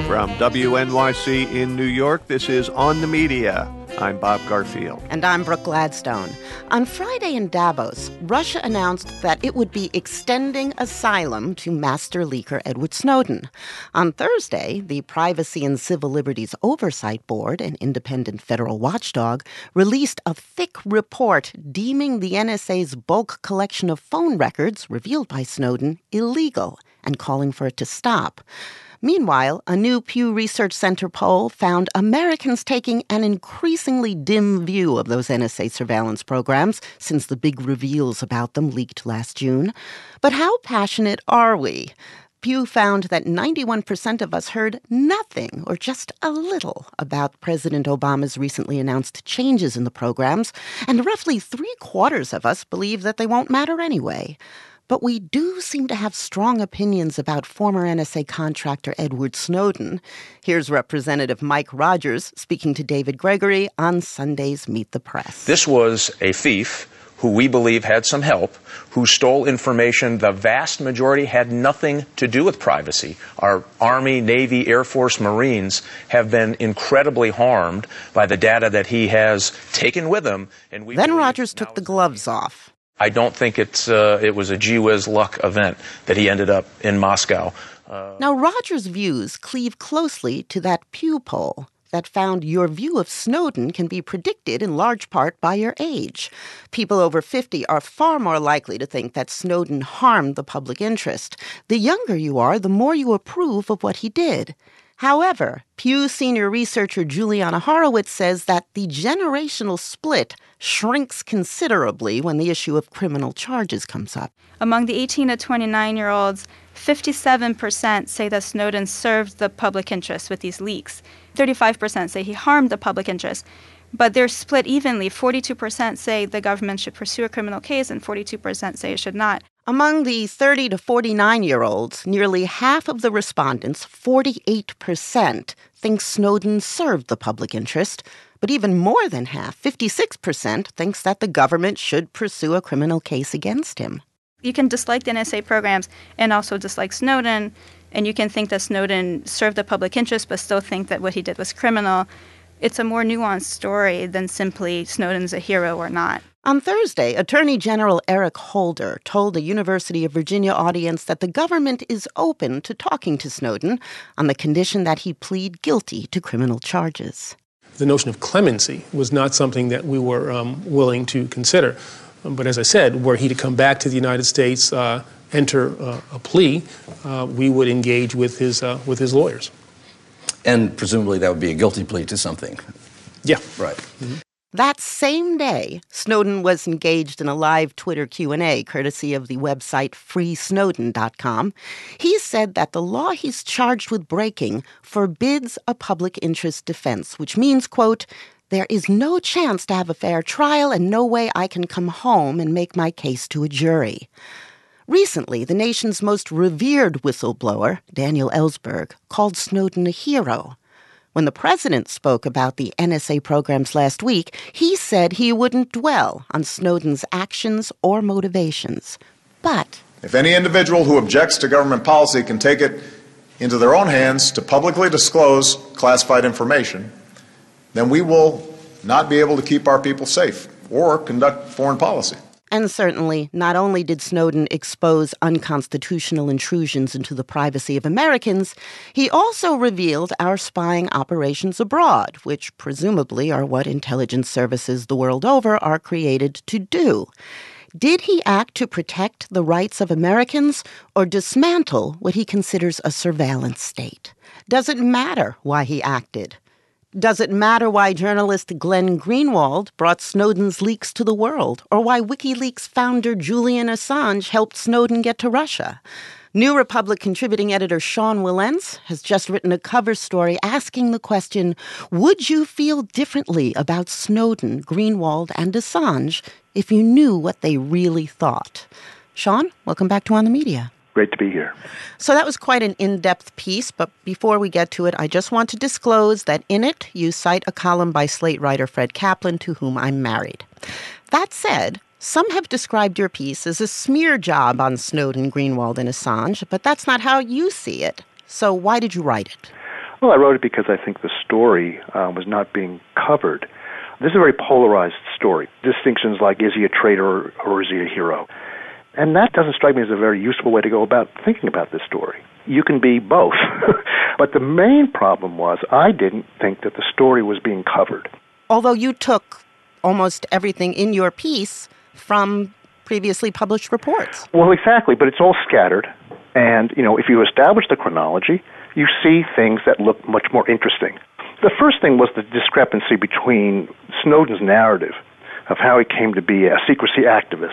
From WNYC in New York, this is On the Media. I'm Bob Garfield. And I'm Brooke Gladstone. On Friday in Davos, Russia announced that it would be extending asylum to master leaker Edward Snowden. On Thursday, the Privacy and Civil Liberties Oversight Board, an independent federal watchdog, released a thick report deeming the NSA's bulk collection of phone records revealed by Snowden illegal and calling for it to stop. Meanwhile, a new Pew Research Center poll found Americans taking an increasingly dim view of those NSA surveillance programs since the big reveals about them leaked last June. But how passionate are we? Pew found that 91% of us heard nothing or just a little about President Obama's recently announced changes in the programs, and roughly three-quarters of us believe that they won't matter anyway. But we do seem to have strong opinions about former NSA contractor Edward Snowden. Here's Representative Mike Rogers speaking to David Gregory on Sunday's Meet the Press. This was a thief who we believe had some help, who stole information. The vast majority had nothing to do with privacy. Our Army, Navy, Air Force, Marines have been incredibly harmed by the data that he has taken with him. And then Rogers took the gloves off. I don't think it was a gee-whiz luck event that he ended up in Moscow. Now, Rogers' views cleave closely to that Pew poll that found your view of Snowden can be predicted in large part by your age. People over 50 are far more likely to think that Snowden harmed the public interest. The younger you are, the more you approve of what he did. However, Pew senior researcher Juliana Horowitz says that the generational split shrinks considerably when the issue of criminal charges comes up. Among the 18 to 29-year-olds, 57% say that Snowden served the public interest with these leaks. 35% say he harmed the public interest. But they're split evenly. 42% say the government should pursue a criminal case, and 42% say it should not. Among the 30 to 49-year-olds, nearly half of the respondents, 48%, think Snowden served the public interest. But even more than half, 56%, thinks that the government should pursue a criminal case against him. You can dislike the NSA programs and also dislike Snowden, and you can think that Snowden served the public interest but still think that what he did was criminal. It's a more nuanced story than simply Snowden's a hero or not. On Thursday, Attorney General Eric Holder told a University of Virginia audience that the government is open to talking to Snowden on the condition that he plead guilty to criminal charges. The notion of clemency was not something that we were willing to consider. But as I said, were he to come back to the United States, enter a plea, we would engage with his lawyers. And presumably that would be a guilty plea to something. Yeah. Right. Mm-hmm. That same day, Snowden was engaged in a live Twitter Q&A courtesy of the website freesnowden.com. He said that the law he's charged with breaking forbids a public interest defense, which means, quote, there is no chance to have a fair trial and no way I can come home and make my case to a jury. Recently, the nation's most revered whistleblower, Daniel Ellsberg, called Snowden a hero. When the president spoke about the NSA programs last week, he said he wouldn't dwell on Snowden's actions or motivations. But if any individual who objects to government policy can take it into their own hands to publicly disclose classified information, then we will not be able to keep our people safe or conduct foreign policy. And certainly, not only did Snowden expose unconstitutional intrusions into the privacy of Americans, he also revealed our spying operations abroad, which presumably are what intelligence services the world over are created to do. Did he act to protect the rights of Americans or dismantle what he considers a surveillance state? Does it matter why he acted? Does it matter why journalist Glenn Greenwald brought Snowden's leaks to the world, or why WikiLeaks founder Julian Assange helped Snowden get to Russia? New Republic contributing editor Sean Wilentz has just written a cover story asking the question, would you feel differently about Snowden, Greenwald, and Assange if you knew what they really thought? Sean, welcome back to On the Media. Great to be here. So that was quite an in-depth piece, but before we get to it, I just want to disclose that in it, you cite a column by Slate writer Fred Kaplan, to whom I'm married. That said, some have described your piece as a smear job on Snowden, Greenwald, and Assange, but that's not how you see it. So why did you write it? Well, I wrote it because I think the story was not being covered. This is a very polarized story. Distinctions like, is he a traitor or is he a hero? And that doesn't strike me as a very useful way to go about thinking about this story. You can be both. But the main problem was I didn't think that the story was being covered. Although you took almost everything in your piece from previously published reports. Well, exactly, but it's all scattered. And, if you establish the chronology, you see things that look much more interesting. The first thing was the discrepancy between Snowden's narrative of how he came to be a secrecy activist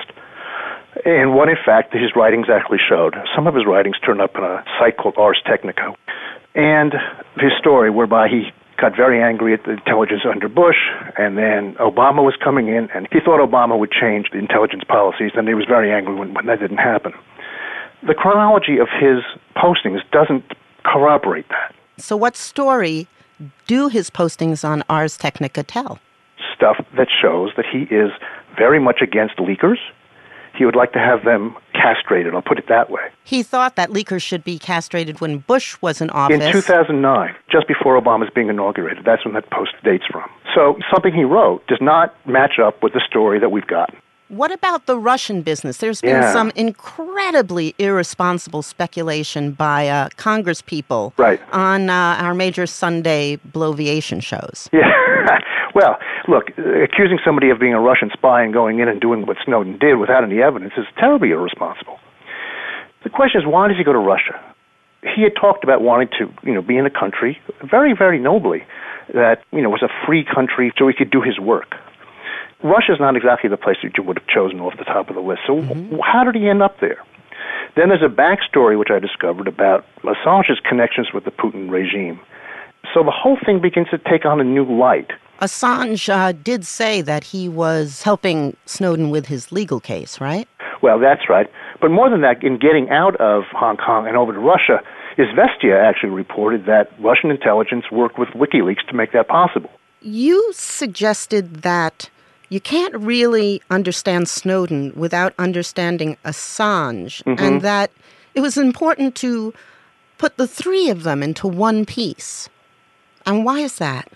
and what, in fact, his writings actually showed. Some of his writings turned up in a site called Ars Technica. And his story whereby he got very angry at the intelligence under Bush, and then Obama was coming in, and he thought Obama would change the intelligence policies, and he was very angry when that didn't happen. The chronology of his postings doesn't corroborate that. So what story do his postings on Ars Technica tell? Stuff that shows that he is very much against leakers. He would like to have them castrated, I'll put it that way. He thought that leakers should be castrated when Bush was in office. In 2009, just before Obama's being inaugurated. That's when that post dates from. So something he wrote does not match up with the story that we've got. What about the Russian business? There's been some incredibly irresponsible speculation by Congress people on our major Sunday bloviation shows. Yeah. Well, look, accusing somebody of being a Russian spy and going in and doing what Snowden did without any evidence is terribly irresponsible. The question is, why does he go to Russia? He had talked about wanting to, be in a country very, very nobly that, was a free country so he could do his work. Russia's not exactly the place that you would have chosen off the top of the list. So how did he end up there? Then there's a backstory which I discovered about Assange's connections with the Putin regime. So the whole thing begins to take on a new light. Assange did say that he was helping Snowden with his legal case, right? Well, that's right. But more than that, in getting out of Hong Kong and over to Russia, Izvestia actually reported that Russian intelligence worked with WikiLeaks to make that possible. You suggested that you can't really understand Snowden without understanding Assange, and that it was important to put the three of them into one piece. And why is that?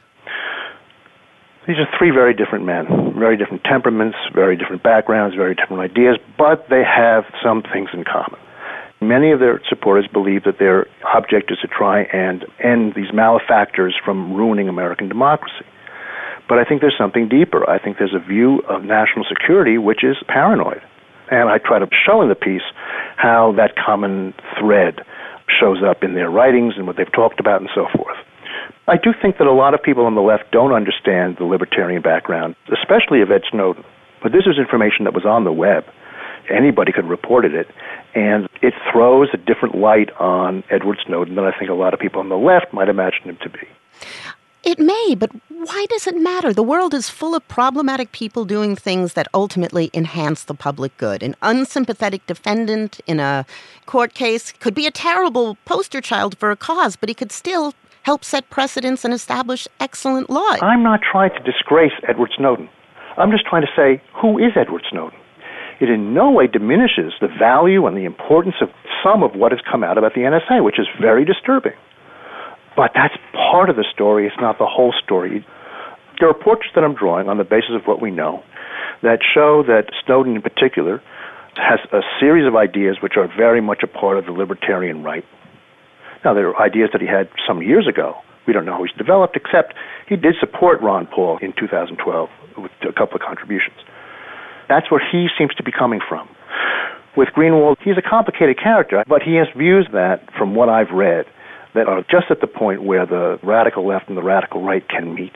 These are three very different men, very different temperaments, very different backgrounds, very different ideas, but they have some things in common. Many of their supporters believe that their object is to try and end these malefactors from ruining American democracy. But I think there's something deeper. I think there's a view of national security which is paranoid. And I try to show in the piece how that common thread shows up in their writings and what they've talked about and so forth. I do think that a lot of people on the left don't understand the libertarian background, especially of Ed Snowden. But this was information that was on the web. Anybody could have reported it. And it throws a different light on Edward Snowden than I think a lot of people on the left might imagine him to be. It may, but why does it matter? The world is full of problematic people doing things that ultimately enhance the public good. An unsympathetic defendant in a court case could be a terrible poster child for a cause, but he could still help set precedents and establish excellent law. I'm not trying to disgrace Edward Snowden. I'm just trying to say, who is Edward Snowden? It in no way diminishes the value and the importance of some of what has come out about the NSA, which is very disturbing. But that's part of the story. It's not the whole story. There are portraits that I'm drawing on the basis of what we know that show that Snowden in particular has a series of ideas which are very much a part of the libertarian right. Now, there are ideas that he had some years ago. We don't know how he's developed, except he did support Ron Paul in 2012 with a couple of contributions. That's where he seems to be coming from. With Greenwald, he's a complicated character, but he has views that, from what I've read, that are just at the point where the radical left and the radical right can meet.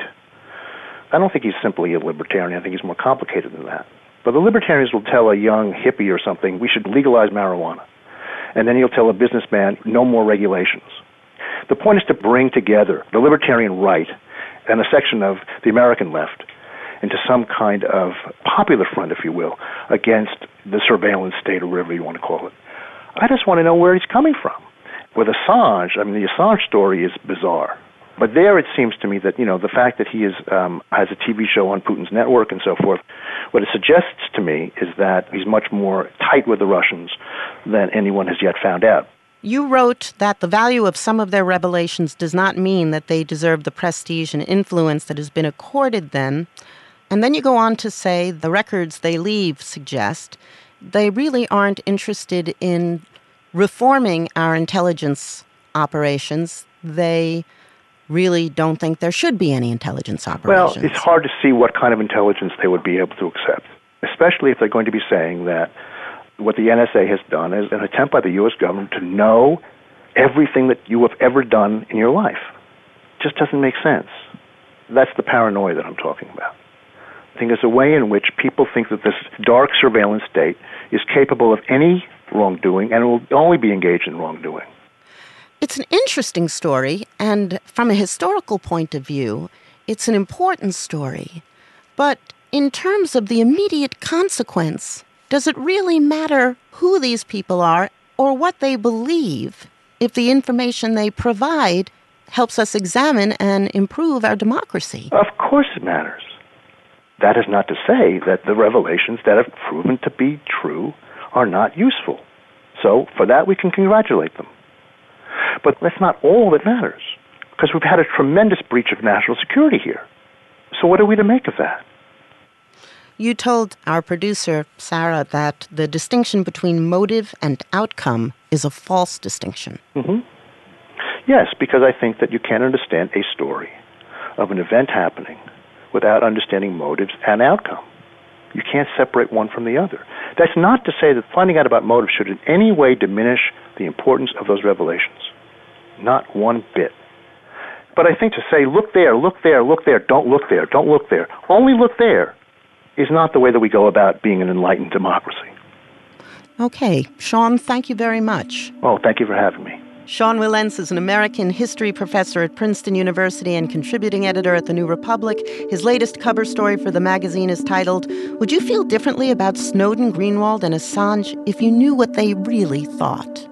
I don't think he's simply a libertarian. I think he's more complicated than that. But the libertarians will tell a young hippie or something, we should legalize marijuana. And then he'll tell a businessman, no more regulations. The point is to bring together the libertarian right and a section of the American left into some kind of popular front, if you will, against the surveillance state or whatever you want to call it. I just want to know where he's coming from. With Assange, the Assange story is bizarre. But there it seems to me that, the fact that he has a TV show on Putin's network and so forth, what it suggests to me is that he's much more tight with the Russians than anyone has yet found out. You wrote that the value of some of their revelations does not mean that they deserve the prestige and influence that has been accorded them. And then you go on to say the records they leave suggest they really aren't interested in reforming our intelligence operations. They really don't think there should be any intelligence operations. Well, it's hard to see what kind of intelligence they would be able to accept, especially if they're going to be saying that what the NSA has done is an attempt by the U.S. government to know everything that you have ever done in your life. It just doesn't make sense. That's the paranoia that I'm talking about. I think there's a way in which people think that this dark surveillance state is capable of any wrongdoing and will only be engaged in wrongdoing. It's an interesting story, and from a historical point of view, it's an important story. But in terms of the immediate consequence, does it really matter who these people are or what they believe if the information they provide helps us examine and improve our democracy? Of course it matters. That is not to say that the revelations that have proven to be true are not useful. So for that we can congratulate them. But that's not all that matters, because we've had a tremendous breach of national security here. So what are we to make of that? You told our producer, Sarah, that the distinction between motive and outcome is a false distinction. Mm-hmm. Yes, because I think that you can't understand a story of an event happening without understanding motives and outcome. You can't separate one from the other. That's not to say that finding out about motives should in any way diminish the importance of those revelations. Not one bit. But I think to say, look there, look there, look there, don't look there, don't look there, only look there, is not the way that we go about being an enlightened democracy. Okay. Sean, thank you very much. Oh, thank you for having me. Sean Wilentz is an American history professor at Princeton University and contributing editor at The New Republic. His latest cover story for the magazine is titled, "Would You Feel Differently About Snowden, Greenwald, and Assange If You Knew What They Really Thought?"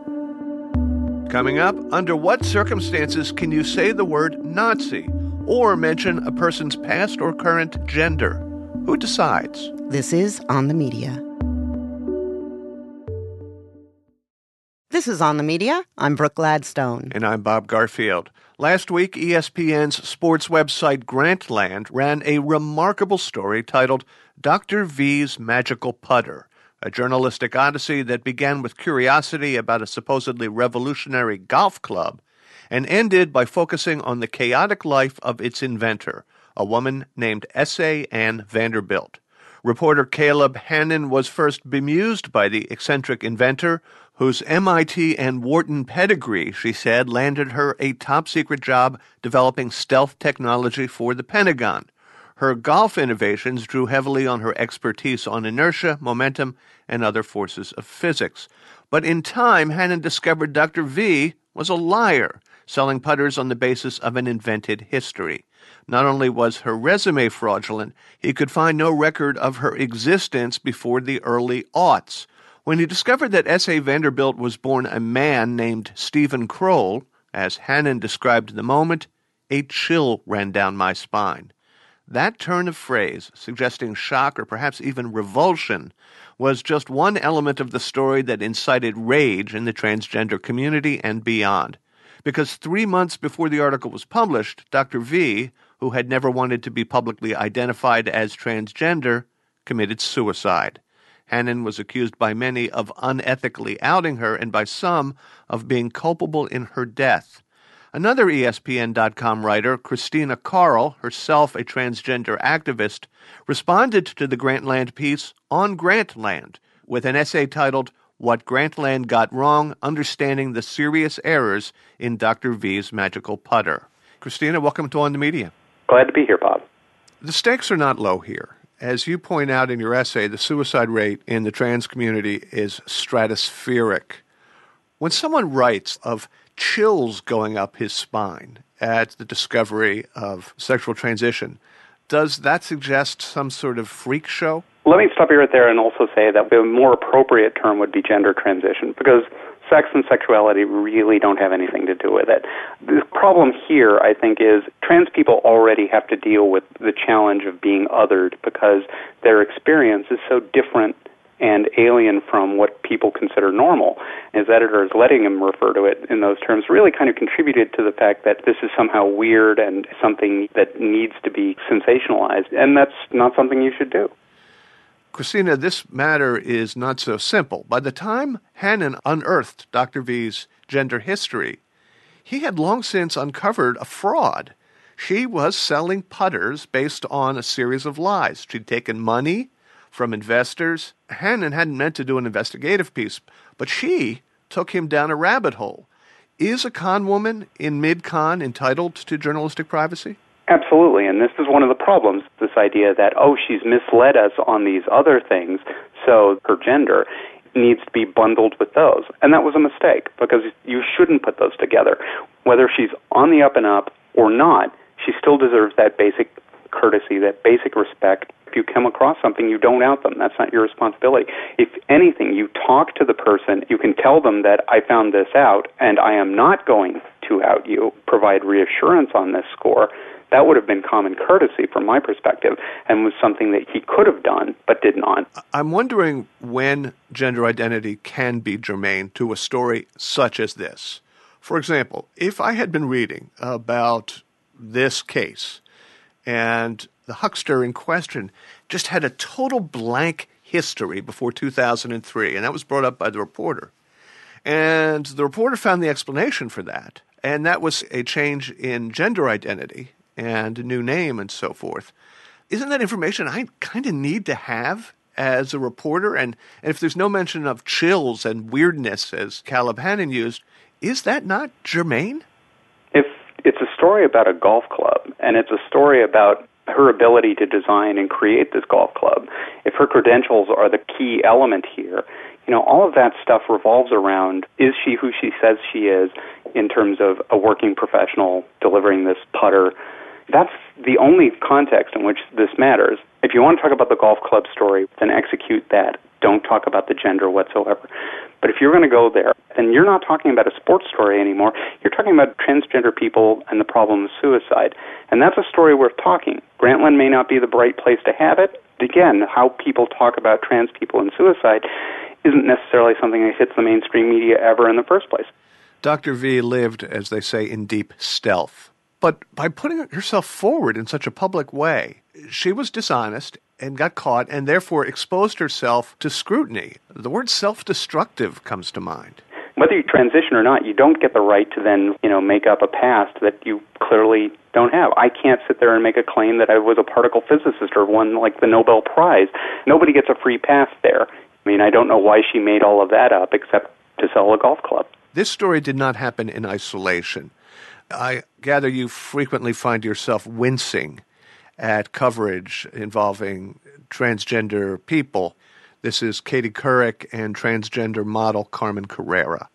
Coming up, under what circumstances can you say the word Nazi or mention a person's past or current gender? Who decides? This is On the Media. This is On the Media. I'm Brooke Gladstone. And I'm Bob Garfield. Last week, ESPN's sports website Grantland ran a remarkable story titled Dr. V's Magical Putter, a journalistic odyssey that began with curiosity about a supposedly revolutionary golf club and ended by focusing on the chaotic life of its inventor, a woman named S.A. Ann Vanderbilt. Reporter Caleb Hannon was first bemused by the eccentric inventor, whose MIT and Wharton pedigree, she said, landed her a top-secret job developing stealth technology for the Pentagon. Her golf innovations drew heavily on her expertise on inertia, momentum, and other forces of physics. But in time, Hannon discovered Dr. V was a liar, selling putters on the basis of an invented history. Not only was her resume fraudulent, he could find no record of her existence before the early aughts. When he discovered that S.A. Vanderbilt was born a man named Stephen Kroll, as Hannon described the moment, a chill ran down my spine. That turn of phrase, suggesting shock or perhaps even revulsion, was just one element of the story that incited rage in the transgender community and beyond. Because 3 months before the article was published, Dr. V, who had never wanted to be publicly identified as transgender, committed suicide. Hannon was accused by many of unethically outing her and by some of being culpable in her death. Another ESPN.com writer, Christina Carl, herself a transgender activist, responded to the Grantland piece on Grantland with an essay titled, What Grantland Got Wrong, Understanding the Serious Errors in Dr. V's Magical Putter. Christina, welcome to On the Media. Glad to be here, Bob. The stakes are not low here. As you point out in your essay, the suicide rate in the trans community is stratospheric. When someone writes of chills going up his spine at the discovery of sexual transition, does that suggest some sort of freak show? Let me stop you right there and also say that the more appropriate term would be gender transition, because sex and sexuality really don't have anything to do with it. The problem here, I think, is trans people already have to deal with the challenge of being othered because their experience is so different and alien from what people consider normal. His editors letting him refer to it in those terms really kind of contributed to the fact that this is somehow weird and something that needs to be sensationalized, and that's not something you should do. Christina, this matter is not so simple. By the time Hannon unearthed Dr. V's gender history, he had long since uncovered a fraud. She was selling putters based on a series of lies. She'd taken money from investors. Hannon hadn't meant to do an investigative piece, but she took him down a rabbit hole. Is a con woman in mid-con entitled to journalistic privacy? Absolutely, and this is one of the problems, this idea that, she's misled us on these other things, so her gender needs to be bundled with those. And that was a mistake, because you shouldn't put those together. Whether she's on the up and up or not, she still deserves that basic courtesy, that basic respect. If you come across something, you don't out them. That's not your responsibility. If anything, you talk to the person, you can tell them that I found this out, and I am not going to out you, provide reassurance on this score. That would have been common courtesy from my perspective and was something that he could have done but did not. I'm wondering when gender identity can be germane to a story such as this. For example, if I had been reading about this case and the huckster in question just had a total blank history before 2003, and that was brought up by the reporter, and the reporter found the explanation for that, and that was a change in gender identity and a new name and so forth. Isn't that information I kind of need to have as a reporter? And if there's no mention of chills and weirdness, as Caleb Hannon used, is that not germane? If it's a story about a golf club, and it's a story about her ability to design and create this golf club, if her credentials are the key element here, all of that stuff revolves around, is she who she says she is in terms of a working professional delivering this putter? That's the only context in which this matters. If you want to talk about the golf club story, then execute that. Don't talk about the gender whatsoever. But if you're going to go there, then you're not talking about a sports story anymore. You're talking about transgender people and the problem of suicide. And that's a story worth talking. Grantland may not be the right place to have it. Again, how people talk about trans people and suicide isn't necessarily something that hits the mainstream media ever in the first place. Dr. V lived, as they say, in deep stealth. But by putting herself forward in such a public way, she was dishonest and got caught and therefore exposed herself to scrutiny. The word self-destructive comes to mind. Whether you transition or not, you don't get the right to then, make up a past that you clearly don't have. I can't sit there and make a claim that I was a particle physicist or won, the Nobel Prize. Nobody gets a free pass there. I don't know why she made all of that up except to sell a golf club. This story did not happen in isolation. I gather you frequently find yourself wincing at coverage involving transgender people. This is Katie Couric and transgender model Carmen Carrera.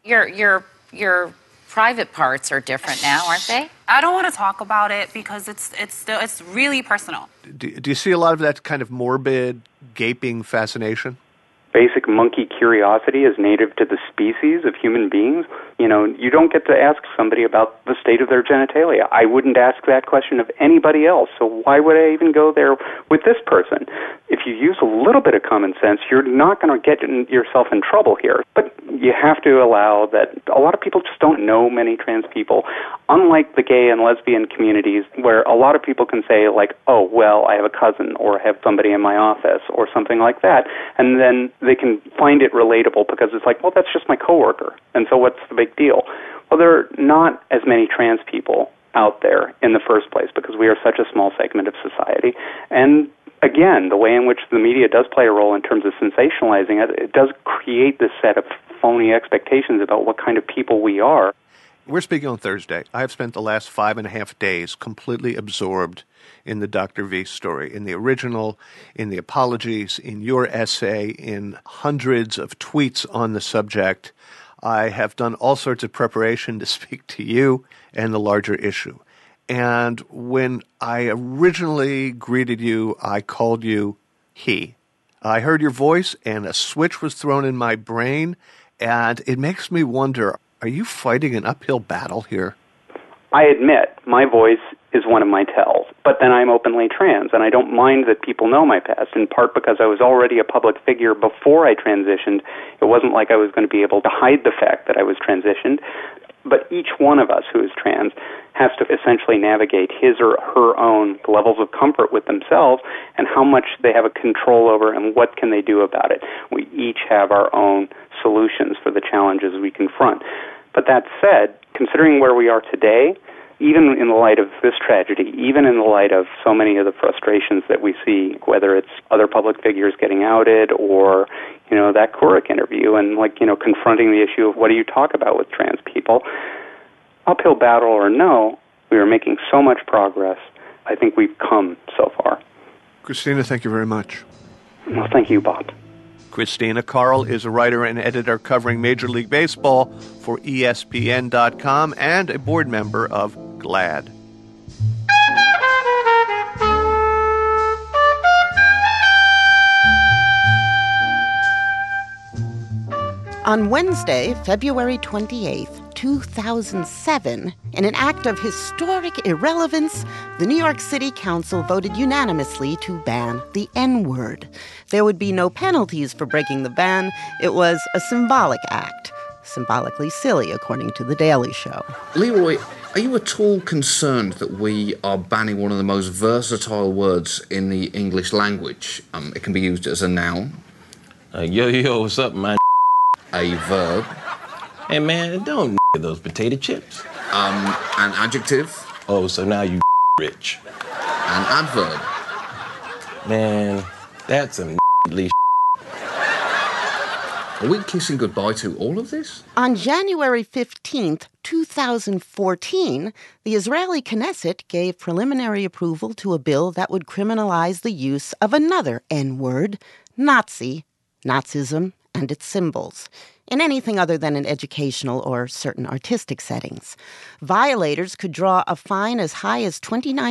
Your private parts are different now, aren't they? I don't want to talk about it because it's really personal. Do you see a lot of that kind of morbid, gaping fascination? Basic monkey curiosity is native to the species of human beings. You don't get to ask somebody about the state of their genitalia. I wouldn't ask that question of anybody else, so why would I even go there with this person? If you use a little bit of common sense, you're not going to get yourself in trouble here. But you have to allow that a lot of people just don't know many trans people, unlike the gay and lesbian communities where a lot of people can say, oh, well, I have a cousin or I have somebody in my office or something like that, and then they can find it relatable because it's well, that's just my coworker, and so what's the big deal? Well, there are not as many trans people out there in the first place because we are such a small segment of society. And again, the way in which the media does play a role in terms of sensationalizing it, it does create this set of phony expectations about what kind of people we are. We're speaking on Thursday. I have spent the last 5.5 days completely absorbed in the Dr. V story, in the original, in the apologies, in your essay, in hundreds of tweets on the subject. I have done all sorts of preparation to speak to you and the larger issue. And when I originally greeted you, I called you he. I heard your voice and a switch was thrown in my brain, and it makes me wonder, are you fighting an uphill battle here? I admit my voice is one of my tells, but but then I'm openly trans, and I don't mind that people know my past, in part because I was already a public figure before I transitioned. It wasn't like I was going to be able to hide the fact that I was transitioned. But each one of us who is trans has to essentially navigate his or her own levels of comfort with themselves and how much they have a control over and what can they do about it. We each have our own solutions for the challenges we confront. But that said, considering where we are today, even in the light of this tragedy, even in the light of so many of the frustrations that we see, whether it's other public figures getting outed or, that Couric interview and, confronting the issue of what do you talk about with trans people, uphill battle or no, we are making so much progress. I think we've come so far. Christina, thank you very much. Well, thank you, Bob. Christina Carl is a writer and editor covering Major League Baseball for ESPN.com and a board member of GLAAD. On Wednesday, February 28th, 2007, in an act of historic irrelevance, the New York City Council voted unanimously to ban the N-word. There would be no penalties for breaking the ban. It was a symbolic act. Symbolically silly, according to The Daily Show. Leroy, are you at all concerned that we are banning one of the most versatile words in the English language? It can be used as a noun. Yo, what's up, man? A verb. Hey, man, don't those potato chips. An adjective. Oh, so now you rich. An adverb. Man, that's some Are we kissing goodbye to all of this? On January 15th, 2014, the Israeli Knesset gave preliminary approval to a bill that would criminalize the use of another N-word, Nazi, Nazism, and its symbols, in anything other than in educational or certain artistic settings. Violators could draw a fine as high as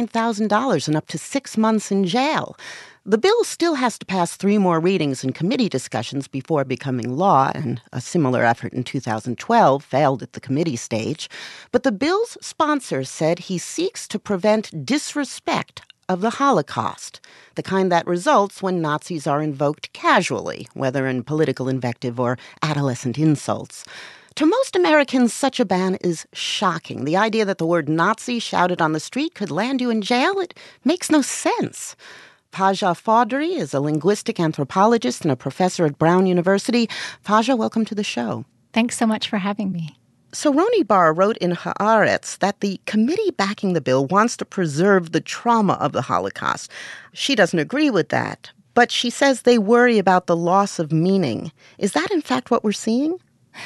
$29,000 and up to 6 months in jail. The bill still has to pass 3 more readings and committee discussions before becoming law, and a similar effort in 2012 failed at the committee stage. But the bill's sponsor said he seeks to prevent disrespect of the Holocaust, the kind that results when Nazis are invoked casually, whether in political invective or adolescent insults. To most Americans, such a ban is shocking. The idea that the word Nazi shouted on the street could land you in jail, it makes no sense. Paja Faudry is a linguistic anthropologist and a professor at Brown University. Paja, welcome to the show. Thanks so much for having me. So Roni Bar wrote in Haaretz that the committee backing the bill wants to preserve the trauma of the Holocaust. She doesn't agree with that, but she says they worry about the loss of meaning. Is that in fact what we're seeing?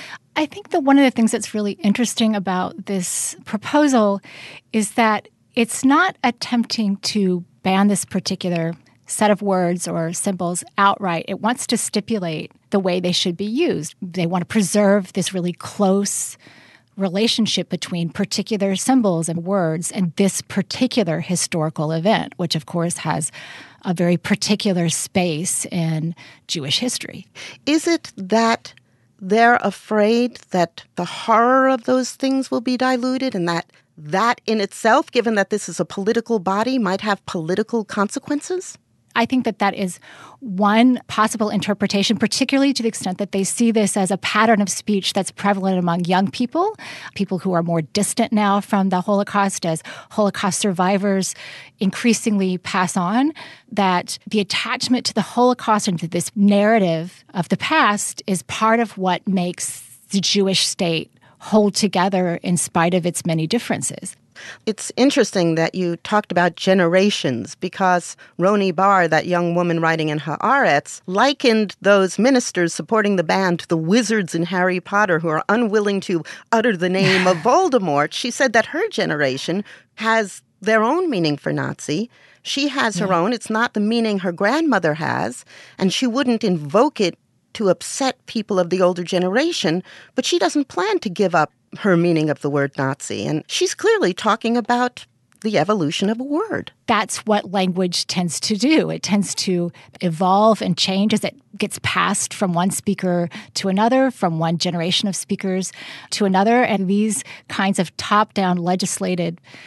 I think that one of the things that's really interesting about this proposal is that it's not attempting to ban this particular set of words or symbols outright. It wants to stipulate the way they should be used. They want to preserve this really close relationship between particular symbols and words and this particular historical event, which of course has a very particular space in Jewish history. Is it that they're afraid that the horror of those things will be diluted and that in itself, given that this is a political body, might have political consequences? I think that is one possible interpretation, particularly to the extent that they see this as a pattern of speech that's prevalent among young people who are more distant now from the Holocaust, as Holocaust survivors increasingly pass on, that the attachment to the Holocaust and to this narrative of the past is part of what makes the Jewish state hold together in spite of its many differences. It's interesting that you talked about generations, because Roni Bar, that young woman writing in Haaretz, likened those ministers supporting the ban to the wizards in Harry Potter who are unwilling to utter the name of Voldemort. She said that her generation has their own meaning for Nazi. She has her own. It's not the meaning her grandmother has, and she wouldn't invoke it to upset people of the older generation, but she doesn't plan to give up her meaning of the word Nazi. And she's clearly talking about the evolution of a word. That's what language tends to do. It tends to evolve and change as it gets passed from one speaker to another, from one generation of speakers to another. And these kinds of top-down legislated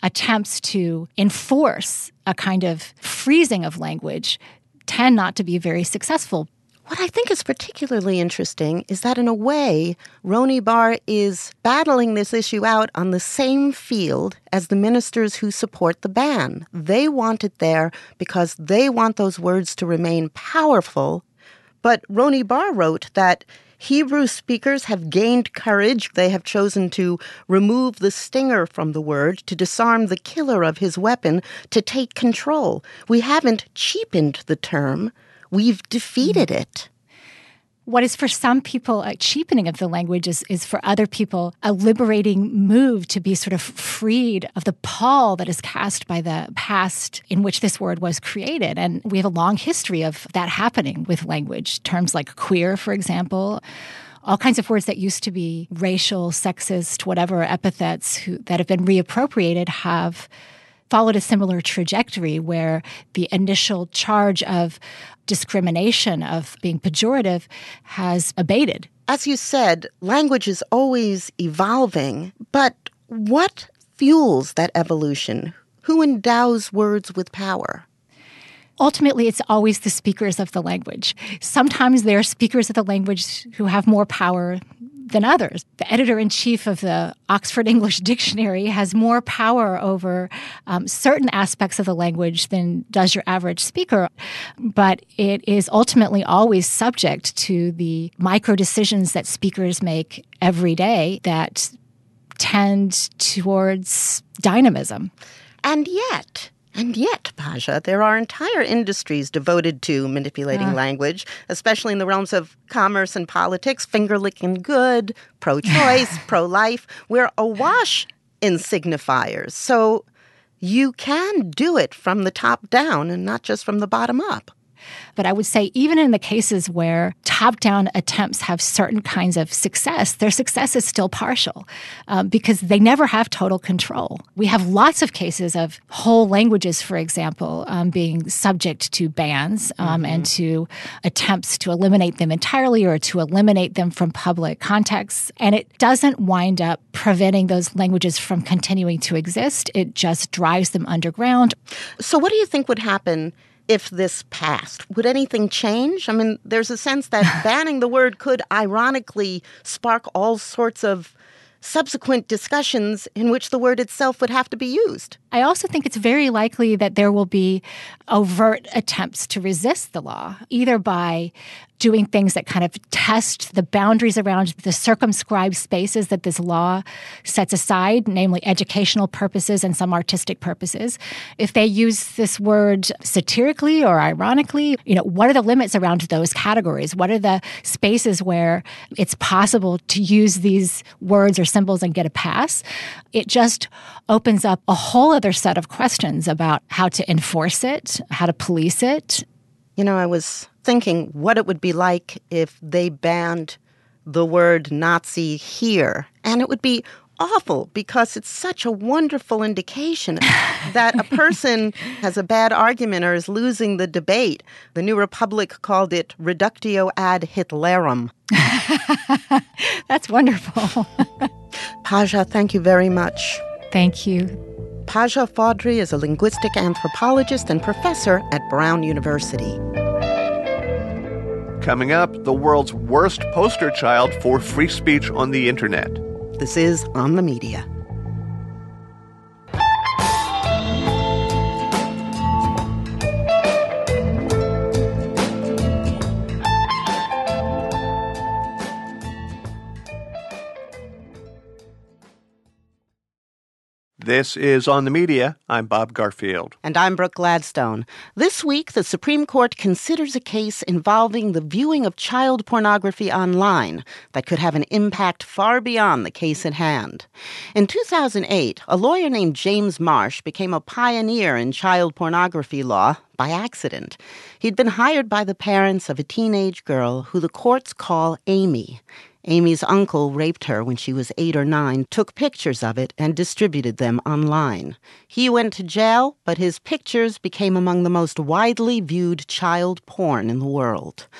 attempts to enforce a kind of freezing of language tend not to be very successful. What I think is particularly interesting is that in a way, Roni Bar is battling this issue out on the same field as the ministers who support the ban. They want it there because they want those words to remain powerful. But Roni Bar wrote that Hebrew speakers have gained courage. They have chosen to remove the stinger from the word, to disarm the killer of his weapon, to take control. We haven't cheapened the term. We've defeated it. What is for some people a cheapening of the language is for other people a liberating move to be sort of freed of the pall that is cast by the past in which this word was created. And we have a long history of that happening with language. Terms like queer, for example, all kinds of words that used to be racial, sexist, whatever epithets that have been reappropriated have followed a similar trajectory where the initial charge of discrimination, of being pejorative, has abated. As you said, language is always evolving, but what fuels that evolution? Who endows words with power? Ultimately, it's always the speakers of the language. Sometimes there are speakers of the language who have more power than others. The editor-in-chief of the Oxford English Dictionary has more power over certain aspects of the language than does your average speaker. But it is ultimately always subject to the micro-decisions that speakers make every day that tend towards dynamism. And yet, Paja, there are entire industries devoted to manipulating language, especially in the realms of commerce and politics, finger-licking good, pro-choice, pro-life. We're awash in signifiers. So you can do it from the top down and not just from the bottom up. But I would say even in the cases where top-down attempts have certain kinds of success, their success is still partial because they never have total control. We have lots of cases of whole languages, for example, being subject to bans and to attempts to eliminate them entirely or to eliminate them from public contexts. And it doesn't wind up preventing those languages from continuing to exist. It just drives them underground. So what do you think would happen if this passed? Would anything change? I mean, there's a sense that banning the word could ironically spark all sorts of subsequent discussions in which the word itself would have to be used. I also think it's very likely that there will be overt attempts to resist the law, either by doing things that kind of test the boundaries around the circumscribed spaces that this law sets aside, namely educational purposes and some artistic purposes. If they use this word satirically or ironically, what are the limits around those categories? What are the spaces where it's possible to use these words or symbols and get a pass? It just opens up a whole other set of questions about how to enforce it, how to police it. I was thinking what it would be like if they banned the word Nazi here. And it would be awful because it's such a wonderful indication that a person has a bad argument or is losing the debate. The New Republic called it reductio ad Hitlerum. That's wonderful. Paja, thank you very much. Thank you. Paja Faudry is a linguistic anthropologist and professor at Brown University. Coming up, the world's worst poster child for free speech on the internet. This is On the Media. This is On the Media. I'm Bob Garfield. And I'm Brooke Gladstone. This week, the Supreme Court considers a case involving the viewing of child pornography online that could have an impact far beyond the case at hand. In 2008, a lawyer named James Marsh became a pioneer in child pornography law by accident. He'd been hired by the parents of a teenage girl who the courts call Amy. Amy's uncle raped her when she was 8 or 9, took pictures of it, and distributed them online. He went to jail, but his pictures became among the most widely viewed child porn in the world.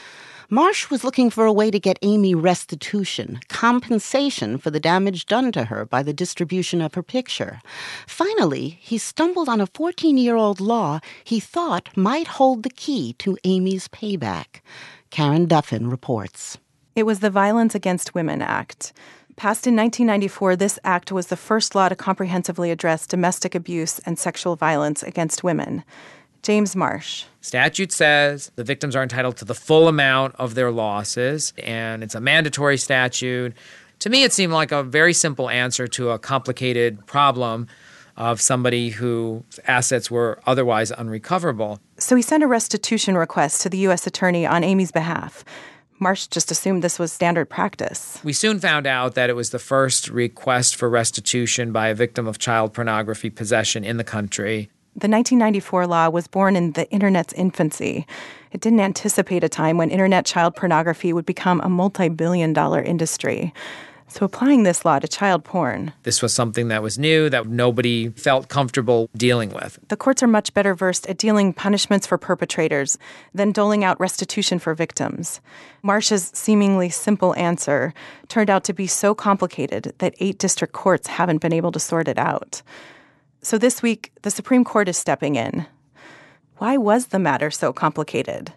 Marsh was looking for a way to get Amy restitution, compensation for the damage done to her by the distribution of her picture. Finally, he stumbled on a 14-year-old law he thought might hold the key to Amy's payback. Karen Duffin reports. It was the Violence Against Women Act. Passed in 1994, this act was the first law to comprehensively address domestic abuse and sexual violence against women. James Marsh. Statute says the victims are entitled to the full amount of their losses, and it's a mandatory statute. To me, it seemed like a very simple answer to a complicated problem of somebody whose assets were otherwise unrecoverable. So he sent a restitution request to the U.S. attorney on Amy's behalf. Marsh just assumed this was standard practice. We soon found out that it was the first request for restitution by a victim of child pornography possession in the country. The 1994 law was born in the Internet's infancy. It didn't anticipate a time when Internet child pornography would become a multi-billion-dollar industry. So applying this law to child porn. This was something that was new, that nobody felt comfortable dealing with. The courts are much better versed at dealing punishments for perpetrators than doling out restitution for victims. Marsh's seemingly simple answer turned out to be so complicated that 8 district courts haven't been able to sort it out. So this week, the Supreme Court is stepping in. Why was the matter so complicated?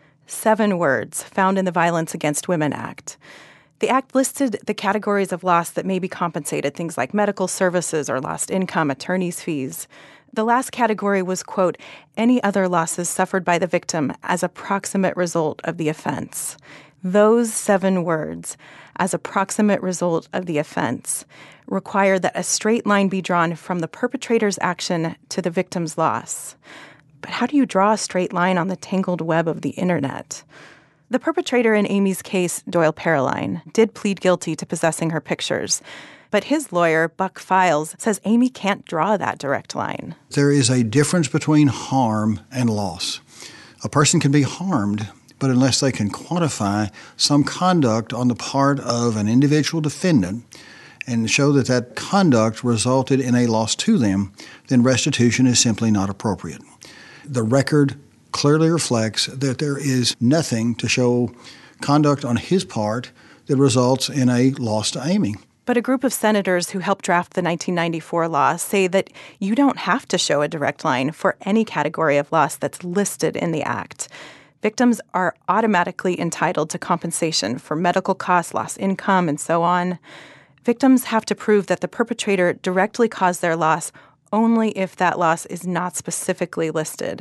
7 words found in the Violence Against Women Act. The act listed the categories of loss that may be compensated, things like medical services or lost income, attorney's fees. The last category was, quote, any other losses suffered by the victim as a proximate result of the offense. Those 7 words, as a proximate result of the offense, require that a straight line be drawn from the perpetrator's action to the victim's loss. But how do you draw a straight line on the tangled web of the Internet? The perpetrator in Amy's case, Doyle Paroline, did plead guilty to possessing her pictures. But his lawyer, Buck Files, says Amy can't draw that direct line. There is a difference between harm and loss. A person can be harmed, but unless they can quantify some conduct on the part of an individual defendant and show that that conduct resulted in a loss to them, then restitution is simply not appropriate. The record clearly reflects that there is nothing to show conduct on his part that results in a loss to Amy. But a group of senators who helped draft the 1994 law say that you don't have to show a direct line for any category of loss that's listed in the act. Victims are automatically entitled to compensation for medical costs, lost income, and so on. Victims have to prove that the perpetrator directly caused their loss only if that loss is not specifically listed.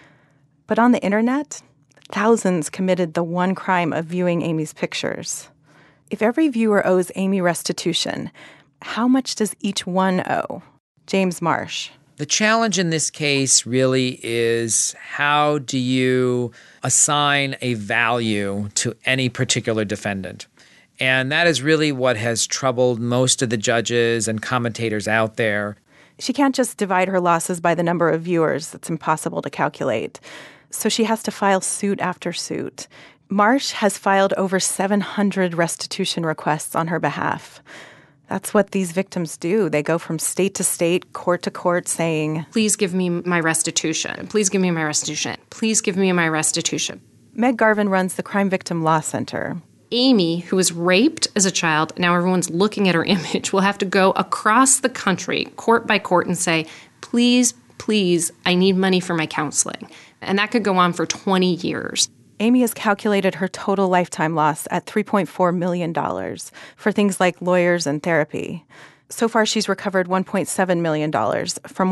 But on the Internet, thousands committed the one crime of viewing Amy's pictures. If every viewer owes Amy restitution, how much does each one owe? James Marsh. The challenge in this case really is how do you assign a value to any particular defendant? And that is really what has troubled most of the judges and commentators out there. She can't just divide her losses by the number of viewers. It's impossible to calculate. So she has to file suit after suit. Marsh has filed over 700 restitution requests on her behalf. That's what these victims do. They go from state to state, court to court saying, please give me my restitution. Please give me my restitution. Please give me my restitution. Meg Garvin runs the Crime Victim Law Center. Amy, who was raped as a child, now everyone's looking at her image, will have to go across the country, court by court, and say, please, please, I need money for my counseling. And that could go on for 20 years. Amy has calculated her total lifetime loss at $3.4 million for things like lawyers and therapy. So far, she's recovered $1.7 million from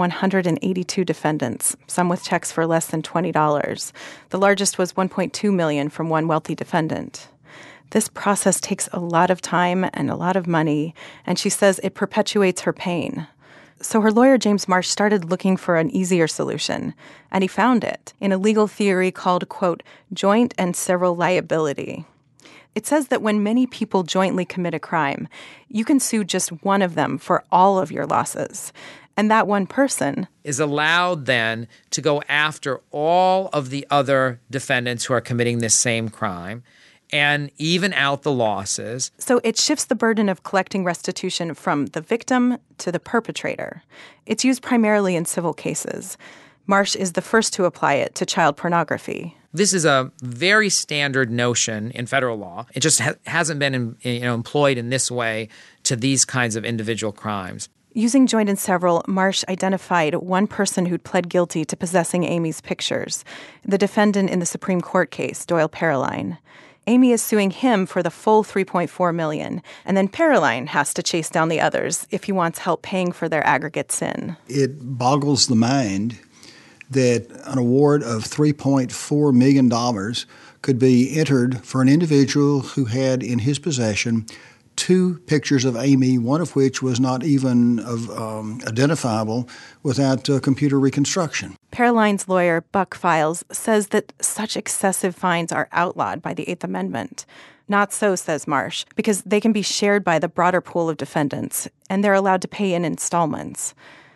182 defendants, some with checks for less than $20. The largest was $1.2 million from one wealthy defendant. This process takes a lot of time and a lot of money, and she says it perpetuates her pain. So her lawyer, James Marsh, started looking for an easier solution, and he found it in a legal theory called, quote, joint and several liability. It says that when many people jointly commit a crime, you can sue just one of them for all of your losses. And that one person is allowed then to go after all of the other defendants who are committing this same crime and even out the losses. So it shifts the burden of collecting restitution from the victim to the perpetrator. It's used primarily in civil cases. Marsh is the first to apply it to child pornography. This is a very standard notion in federal law. It just hasn't been employed in this way to these kinds of individual crimes. Using joint and several, Marsh identified one person who'd pled guilty to possessing Amy's pictures, the defendant in the Supreme Court case, Doyle Paroline. Amy is suing him for the full $3.4 million, and then Paroline has to chase down the others if he wants help paying for their aggregate sin. It boggles the mind that an award of $3.4 million could be entered for an individual who had in his possession 2 pictures of Amy, one of which was not even identifiable without computer reconstruction. Paroline's lawyer, Buck Files, says that such excessive fines are outlawed by the Eighth Amendment. Not so, says Marsh, because they can be shared by the broader pool of defendants, and they're allowed to pay in installments.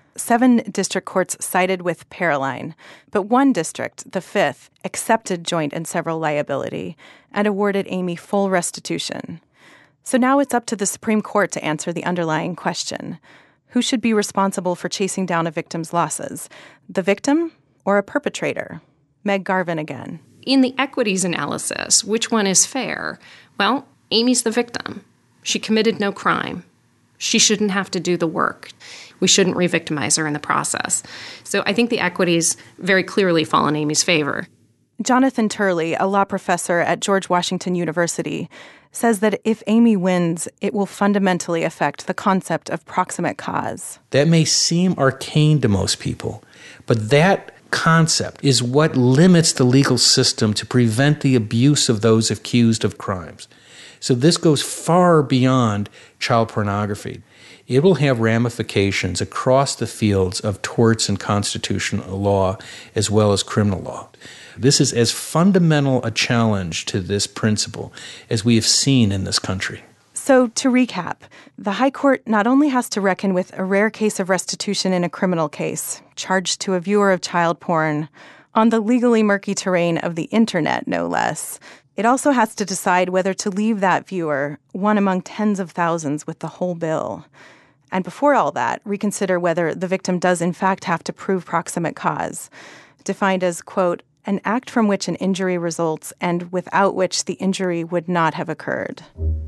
7 district courts sided with Paroline, but one district, the 5th, accepted joint and several liability and awarded Amy full restitution. So now it's up to the Supreme Court to answer the underlying question. Who should be responsible for chasing down a victim's losses? The victim or a perpetrator? Meg Garvin again. In the equities analysis, which one is fair? Well, Amy's the victim. She committed no crime. She shouldn't have to do the work. We shouldn't re-victimize her in the process. So I think the equities very clearly fall in Amy's favor. Jonathan Turley, a law professor at George Washington University, says that if Amy wins, it will fundamentally affect the concept of proximate cause. That may seem arcane to most people, but that concept is what limits the legal system to prevent the abuse of those accused of crimes. So this goes far beyond child pornography. It will have ramifications across the fields of torts and constitutional law as well as criminal law. This is as fundamental a challenge to this principle as we have seen in this country. So, to recap, the High Court not only has to reckon with a rare case of restitution in a criminal case, charged to a viewer of child porn, on the legally murky terrain of the Internet, no less, it also has to decide whether to leave that viewer, one among tens of thousands, with the whole bill. And before all that, reconsider whether the victim does in fact have to prove proximate cause, defined as, quote, an act from which an injury results and without which the injury would not have occurred.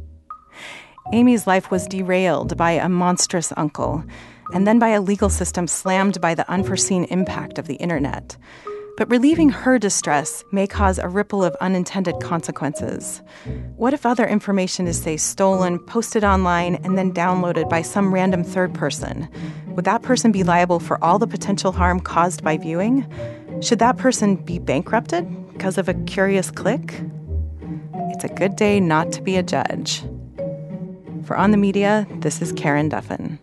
Amy's life was derailed by a monstrous uncle, and then by a legal system slammed by the unforeseen impact of the Internet. But relieving her distress may cause a ripple of unintended consequences. What if other information is, say, stolen, posted online, and then downloaded by some random third person? Would that person be liable for all the potential harm caused by viewing? Should that person be bankrupted because of a curious click? It's a good day not to be a judge. For On the Media, this is Karen Duffin.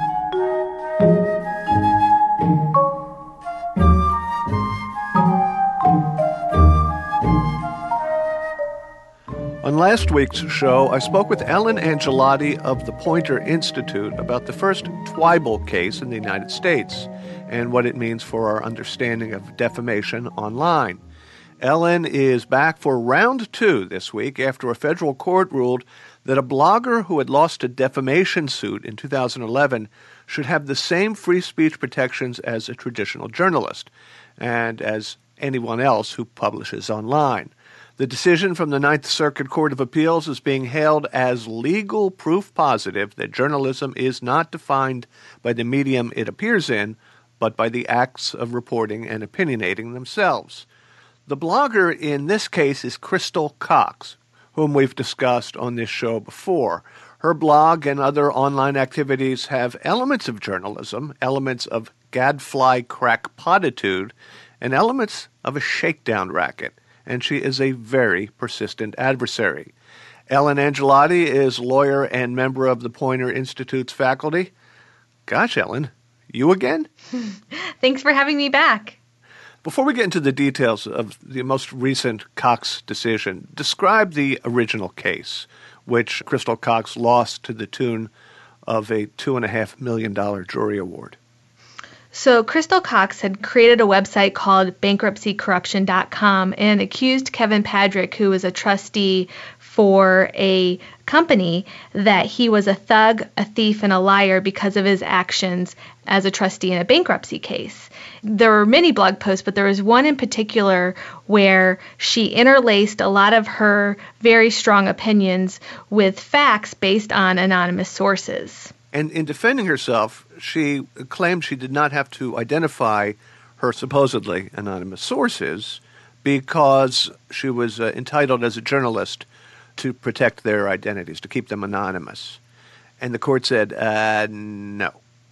On last week's show, I spoke with Ellen Angelotti of the Poynter Institute about the first Twible case in the United States and what it means for our understanding of defamation online. Ellen is back for round 2 this week after a federal court ruled that a blogger who had lost a defamation suit in 2011 should have the same free speech protections as a traditional journalist and as anyone else who publishes online. The decision from the Ninth Circuit Court of Appeals is being hailed as legal proof positive that journalism is not defined by the medium it appears in, but by the acts of reporting and opinionating themselves. The blogger in this case is Crystal Cox, whom we've discussed on this show before. Her blog and other online activities have elements of journalism, elements of gadfly crackpotitude, and elements of a shakedown racket. And she is a very persistent adversary. Ellen Angelotti is lawyer and member of the Poynter Institute's faculty. Gosh, Ellen, you again? Thanks for having me back. Before we get into the details of the most recent Cox decision, describe the original case, which Crystal Cox lost to the tune of a $2.5 million jury award. So Crystal Cox had created a website called bankruptcycorruption.com and accused Kevin Patrick, who was a trustee for a company that he was a thug, a thief, and a liar because of his actions as a trustee in a bankruptcy case. There were many blog posts, but there was one in particular where she interlaced a lot of her very strong opinions with facts based on anonymous sources. And in defending herself, she claimed she did not have to identify her supposedly anonymous sources because she was entitled as a journalist to protect their identities, to keep them anonymous. And the court said, no.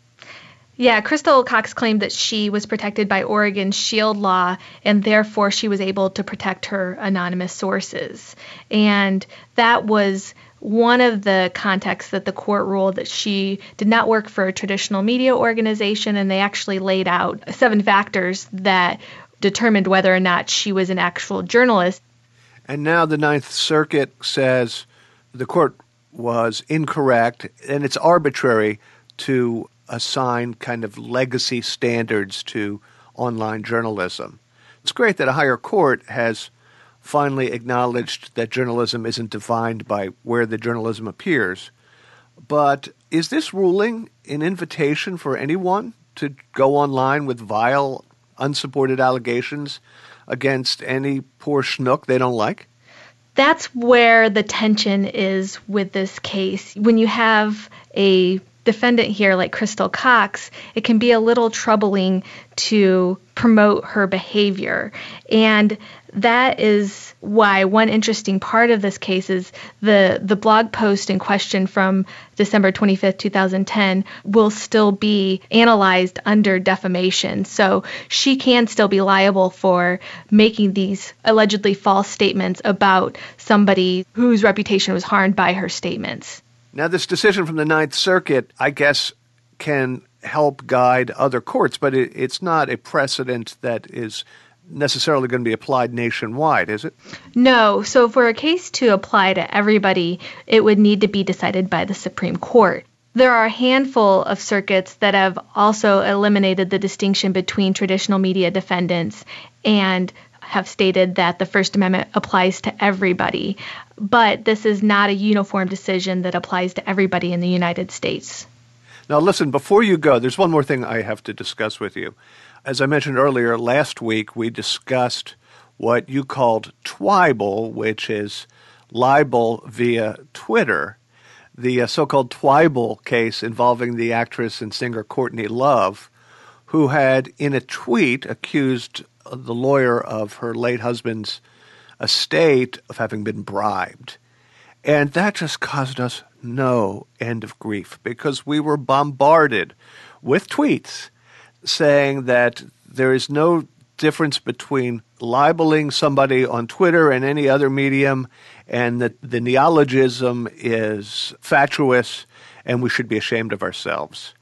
Yeah, Crystal Cox claimed that she was protected by Oregon's SHIELD law, and therefore she was able to protect her anonymous sources. And that was one of the contexts that the court ruled that she did not work for a traditional media organization, and they actually laid out 7 factors that determined whether or not she was an actual journalist. And now the Ninth Circuit says the court was incorrect, and it's arbitrary to assign kind of legacy standards to online journalism. It's great that a higher court has finally acknowledged that journalism isn't defined by where the journalism appears. But is this ruling an invitation for anyone to go online with vile, unsupported allegations against any poor schnook they don't like? That's where the tension is with this case. When you have a defendant here like Crystal Cox, it can be a little troubling to promote her behavior. And that is why one interesting part of this case is the blog post in question from December 25th, 2010 will still be analyzed under defamation. So she can still be liable for making these allegedly false statements about somebody whose reputation was harmed by her statements. Now, this decision from the Ninth Circuit, I guess, can help guide other courts, but it's not a precedent that is necessarily going to be applied nationwide, is it? No. So for a case to apply to everybody, it would need to be decided by the Supreme Court. There are a handful of circuits that have also eliminated the distinction between traditional media defendants and have stated that the First Amendment applies to everybody. But this is not a uniform decision that applies to everybody in the United States. Now, listen, before you go, there's one more thing I have to discuss with you. As I mentioned earlier, last week we discussed what you called Twibel, which is libel via Twitter. The so-called Twibel case involving the actress and singer Courtney Love, who had, in a tweet, accused the lawyer of her late husband's estate of having been bribed. And that just caused us no end of grief because we were bombarded with tweets saying that there is no difference between libeling somebody on Twitter and any other medium, and that the neologism is fatuous and we should be ashamed of ourselves.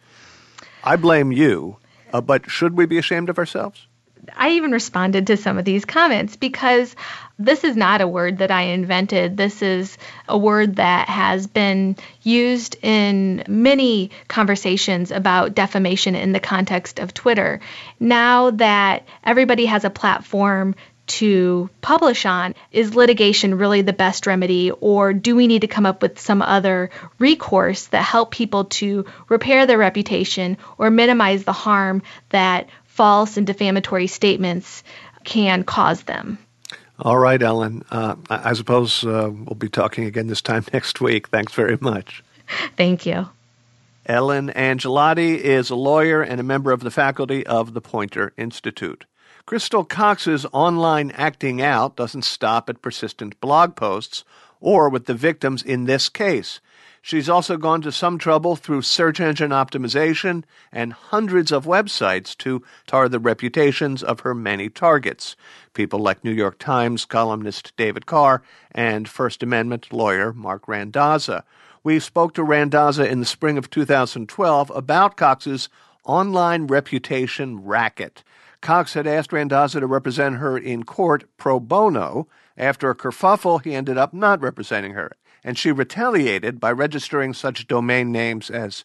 I blame you, but should we be ashamed of ourselves? I even responded to some of these comments because this is not a word that I invented. This is a word that has been used in many conversations about defamation in the context of Twitter. Now that everybody has a platform to publish on, is litigation really the best remedy, or do we need to come up with some other recourse that help people to repair their reputation or minimize the harm that false and defamatory statements can cause them? All right, Ellen. I suppose we'll be talking again this time next week. Thanks very much. Thank you. Ellen Angelotti is a lawyer and a member of the faculty of the Poynter Institute. Crystal Cox's online acting out doesn't stop at persistent blog posts or with the victims in this case. She's also gone to some trouble through search engine optimization and hundreds of websites to tar the reputations of her many targets, people like New York Times columnist David Carr and First Amendment lawyer Mark Randazza. We spoke to Randazza in the spring of 2012 about Cox's online reputation racket. Cox had asked Randazza to represent her in court pro bono. After a kerfuffle, he ended up not representing her, and she retaliated by registering such domain names as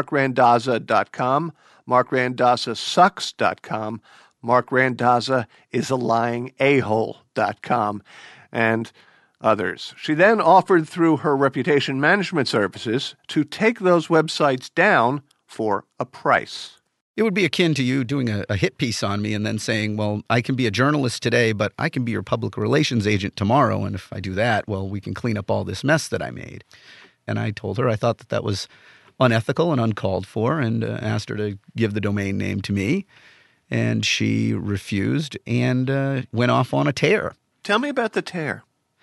markrandazza.com, others. She then offered through her reputation management services to take those websites down for a price. It would be akin to you doing a hit piece on me and then saying, well, I can be a journalist today, but I can be your public relations agent tomorrow. And if I do that, well, we can clean up all this mess that I made. And I told her I thought that was unethical and uncalled for, and asked her to give the domain name to me. And she refused and went off on a tear. Tell me about the tear.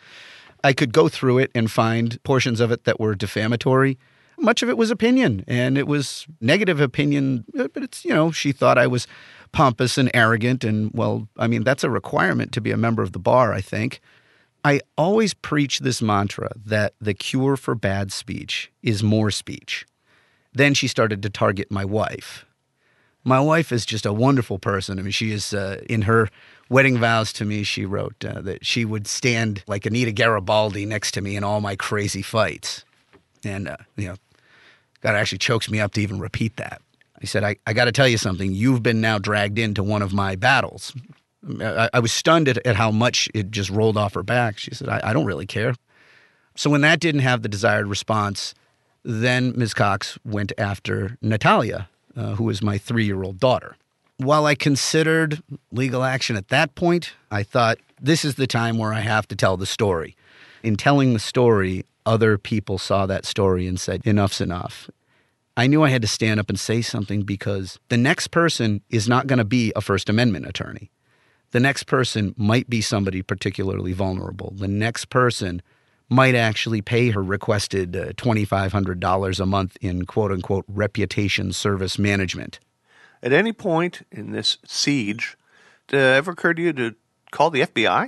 I could go through it and find portions of it that were defamatory. Much of it was opinion, and it was negative opinion, but it's, she thought I was pompous and arrogant, and, well, I mean, that's a requirement to be a member of the bar, I think. I always preach this mantra that the cure for bad speech is more speech. Then she started to target my wife. My wife is just a wonderful person. I mean, she is, in her wedding vows to me, she wrote that she would stand like Anita Garibaldi next to me in all my crazy fights. And, that actually chokes me up to even repeat that. I said, I got to tell you something. You've been now dragged into one of my battles. I was stunned at how much it just rolled off her back. She said, I don't really care. So when that didn't have the desired response, then Ms. Cox went after Natalia, who is my 3-year-old daughter. While I considered legal action at that point, I thought this is the time where I have to tell the story. In telling the story, other people saw that story and said, enough's enough. I knew I had to stand up and say something because the next person is not going to be a First Amendment attorney. The next person might be somebody particularly vulnerable. The next person might actually pay her requested $2,500 a month in quote-unquote reputation service management. At any point in this siege, did it ever occur to you to call the FBI?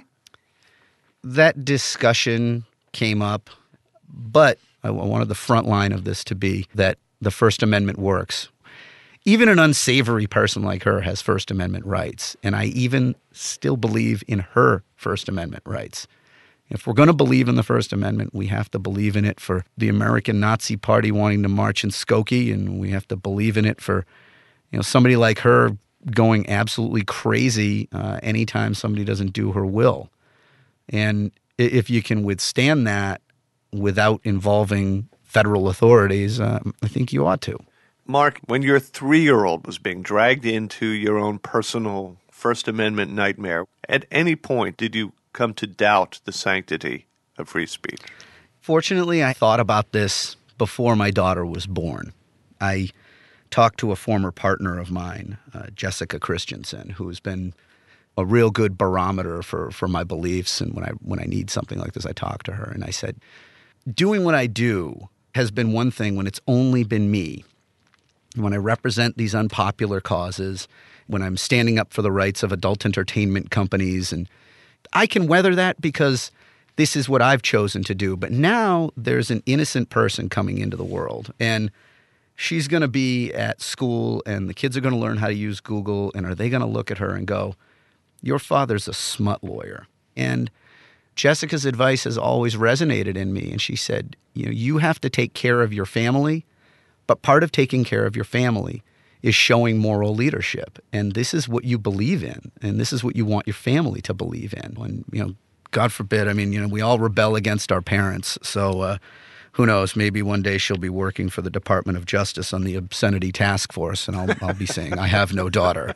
That discussion came up. But I wanted the front line of this to be that the First Amendment works. Even an unsavory person like her has First Amendment rights, and I even still believe in her First Amendment rights. If we're going to believe in the First Amendment, we have to believe in it for the American Nazi Party wanting to march in Skokie, and we have to believe in it for somebody like her going absolutely crazy anytime somebody doesn't do her will. And if you can withstand that, without involving federal authorities, I think you ought to. Mark, when your 3-year-old was being dragged into your own personal First Amendment nightmare, at any point did you come to doubt the sanctity of free speech? Fortunately, I thought about this before my daughter was born. I talked to a former partner of mine, Jessica Christensen, who's been a real good barometer for my beliefs. And when I need something like this, I talk to her. And I said, doing what I do has been one thing when it's only been me. When I represent these unpopular causes, when I'm standing up for the rights of adult entertainment companies, and I can weather that because this is what I've chosen to do. But now there's an innocent person coming into the world, and she's going to be at school, and the kids are going to learn how to use Google, and are they going to look at her and go, your father's a smut lawyer? And Jessica's advice has always resonated in me. And she said, you have to take care of your family, but part of taking care of your family is showing moral leadership. And this is what you believe in, and this is what you want your family to believe in. And, God forbid, we all rebel against our parents. So who knows, maybe one day she'll be working for the Department of Justice on the obscenity task force, and I'll be saying, I have no daughter.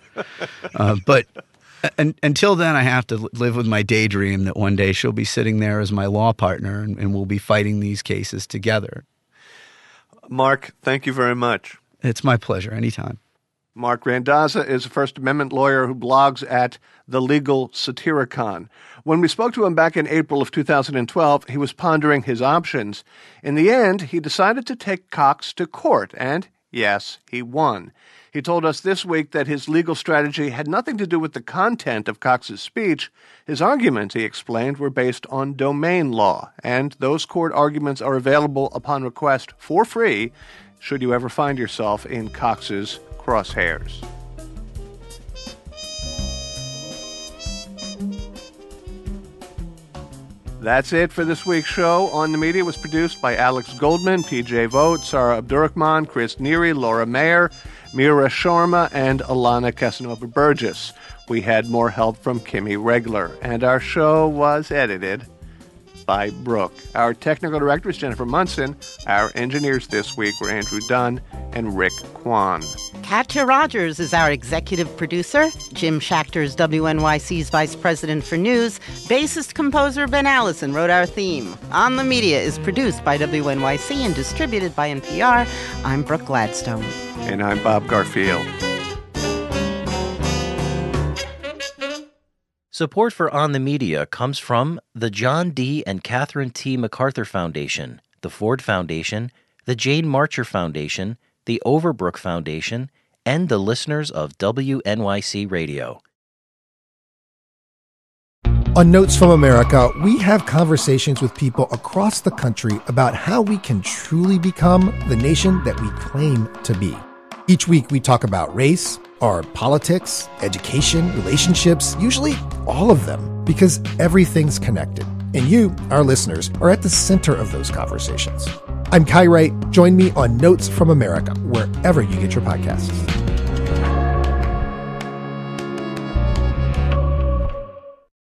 But until then, I have to live with my daydream that one day she'll be sitting there as my law partner, and we'll be fighting these cases together. Mark, thank you very much. It's my pleasure. Anytime. Mark Randazza is a First Amendment lawyer who blogs at The Legal Satyricon. When we spoke to him back in April of 2012, he was pondering his options. In the end, he decided to take Cox to court, and yes, he won. He told us this week that his legal strategy had nothing to do with the content of Cox's speech. His arguments, he explained, were based on domain law, and those court arguments are available upon request for free should you ever find yourself in Cox's crosshairs. That's it for this week's show. On the Media was produced by Alex Goldman, PJ Vogt, Sarah Abdurrahman, Chris Neary, Laura Mayer, Mira Sharma, and Alana Casanova-Burgess. We had more help from Kimmy Regler, and our show was edited by Brooke. Our technical director is Jennifer Munson. Our engineers this week were Andrew Dunn and Rick Kwan. Katya Rogers is our executive producer. Jim Schachter is WNYC's vice president for news. Bassist-composer Ben Allison wrote our theme. On the Media is produced by WNYC and distributed by NPR. I'm Brooke Gladstone. And I'm Bob Garfield. Support for On the Media comes from the John D. and Catherine T. MacArthur Foundation, the Ford Foundation, the Jane Marcher Foundation, the Overbrook Foundation, and the listeners of WNYC Radio. On Notes from America, we have conversations with people across the country about how we can truly become the nation that we claim to be. Each week we talk about race, our politics, education, relationships, usually all of them, because everything's connected. And you, our listeners, are at the center of those conversations. I'm Kai Wright. Join me on Notes from America, wherever you get your podcasts.